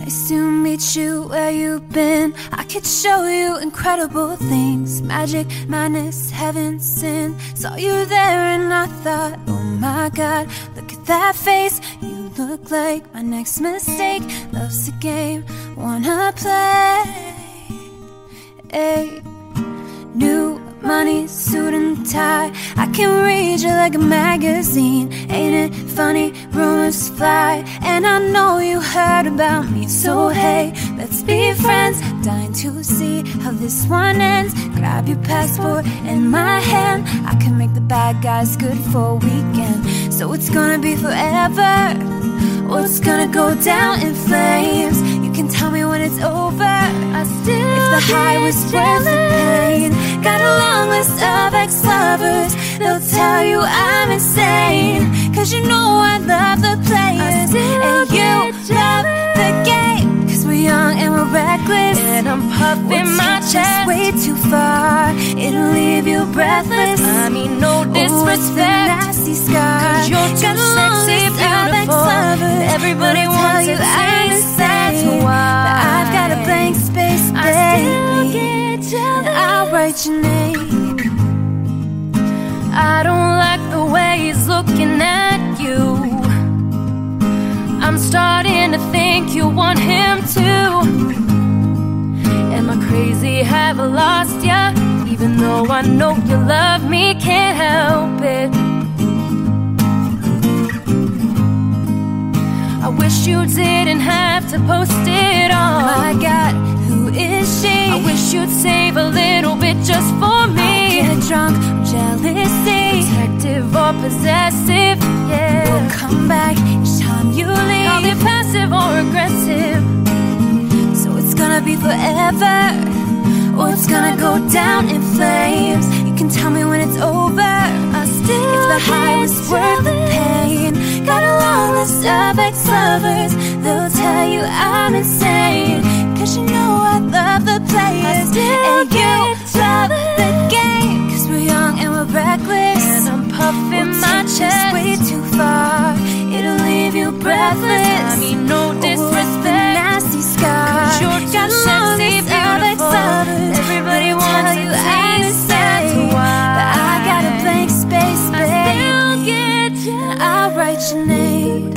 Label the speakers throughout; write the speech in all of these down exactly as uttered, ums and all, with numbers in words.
Speaker 1: Nice to meet you, where you been? I could show you incredible things. Magic, madness, heaven, sin. Saw you there and I thought, oh my God, look at that face. You look like my next mistake. Love's a game, wanna play. Hey. New money, suit and tie. I can read you like a magazine. Ain't it funny? Rumors fly, and I know you heard about me. So hey, let's be friends. Dying to see how this one ends. Grab your passport in my hand. I can make the bad guys good for a weekend. So it's gonna be forever, or it's gonna go down in flames. You can tell me when it's over. I still if the high was worth the pain. Got a long list of ex-lovers. They'll tell you I'm insane, cause you know I love the players, and you love the game. Cause we're young and we're reckless, and I'm puffing we'll my chest way too far. It'll leave you breathless. I mean no disrespect, oh, nasty scar. Cause you're too got sexy, beautiful. Everybody wants you I'm insane. But I've got a blank space, baby. I still get jealous. I'll write your name. I don't like the way he's looking at you. I'm starting to think you want him too. Am I crazy? Have I lost ya? Even though I know you love me, can't help it. I wish you didn't have to post it all. Oh my God, who is she? I wish you'd save a little bit just for me. I get drunk on jealousy, protective or possessive, yeah. We'll come back each time you leave. Call it passive or aggressive. So it's gonna be forever, or it's gonna go down in flames. You can tell me when it's over. I still if the high was worth the pain. Got a long list of ex-lovers. They'll tell you I'm insane, cause you know I love the players, and you love the game. Cause we're young and we're reckless, and I'm puffing we'll my chest way too far. It'll leave you breathless. I mean no disrespect, oh, nasty scar. Cause you're too got sexy, beautiful. Everybody wants you I'm insane. But I got a blank space, baby. I still get jealous. I'll write your name.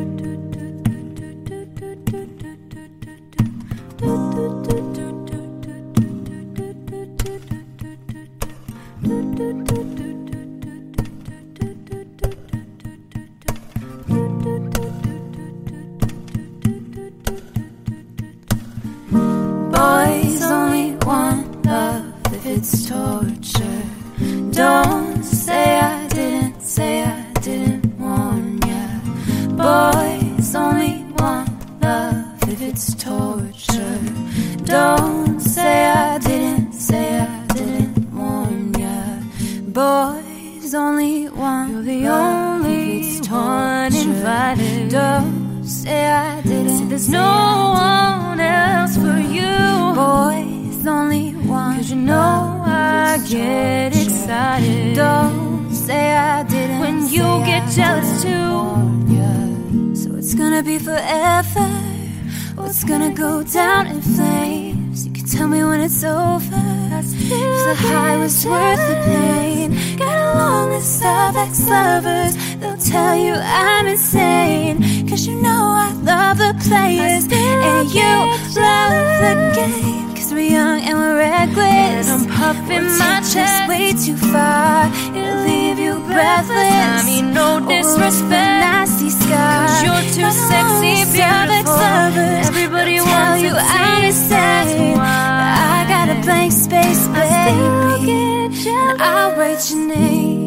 Speaker 1: Boys only want love if it's torture. Don't say I didn't, say I didn't warn ya. Boys only want love if it's torture. Don't say I didn't, say I didn't warn ya. Boys only want you're the only one invited. Don't say I didn't, say there's no one else for you. Boys only want, cause you know I get excited. Don't say I didn't, when you get jealous too. So it's gonna be forever, or it's gonna go down in flames. You can tell me when it's over. If the high was worth the pain. Got a long list of ex-lovers. They'll tell you I'm insane, cause you know I love the players, and you love the game. Cause we're young and we're reckless, and I'm puffing we'll my chest way too far. It'll leave you breathless. I mean no disrespect, oh, nasty scar. Cause you're too sexy, beautiful. Everybody wants you I'm insane. I got a blank space, baby. I still get jealous. I'll write your name.